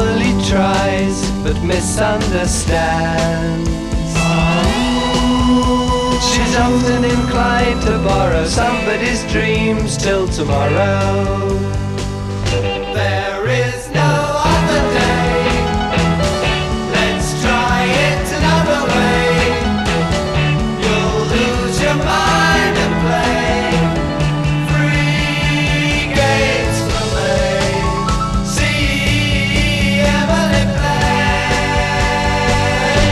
Emily tries but misunderstands. She's often inclined to borrow somebody's dreams till tomorrow. There is no other day. Let's try it another way. You'll lose your mind and play. Free games for me. See Emily play.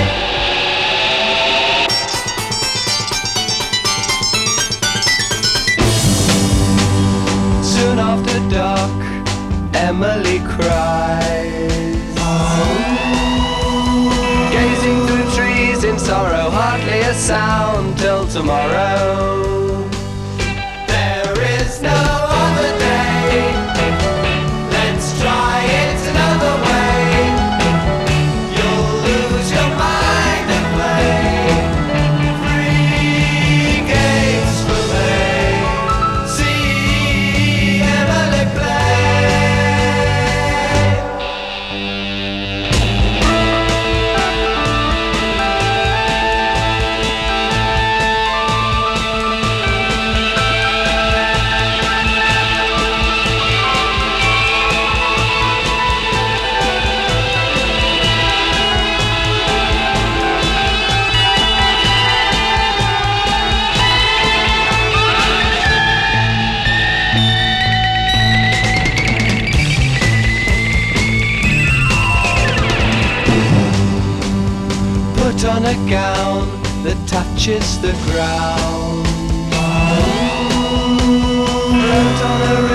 Soon after dark, Emily cries, gazing through trees in sorrow, hardly a sound till tomorrow. There is no other day. Let's try it another way. You'll lose your mind and play. Free games for me. See Emily play. Put on a gown that touches the ground. Wrote on a